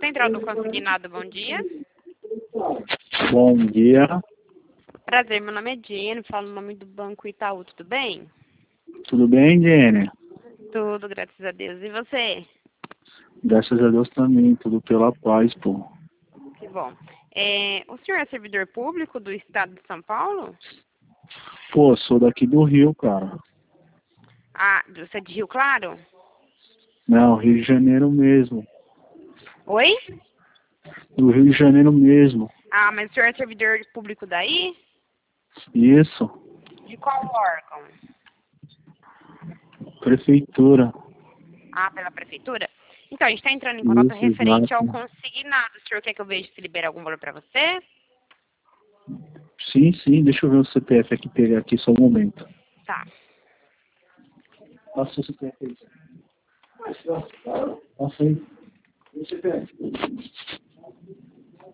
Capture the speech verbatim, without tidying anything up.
Central do Consignado, bom dia. Bom dia. Prazer, meu nome é Jenny, falo no nome do Banco Itaú, tudo bem? Tudo bem, Jenny? Tudo, graças a Deus. E você? Graças a Deus também, tudo pela paz, pô. Que bom. É, o senhor é servidor público do Estado de São Paulo? Pô, sou daqui do Rio, cara. Ah, você é de Rio Claro? Não, Rio de Janeiro mesmo. Oi? Do Rio de Janeiro mesmo. Ah, mas o senhor é servidor público daí? Isso. De qual órgão? Prefeitura. Ah, pela prefeitura? Então, a gente está entrando em contato Isso, referente ao exato. consignado. O senhor quer que eu veja se libera algum valor para você? Sim, sim, deixa eu ver o C P F aqui, pegar aqui só um momento. Tá. Passa o C P F aí. Passa aí. O C P F.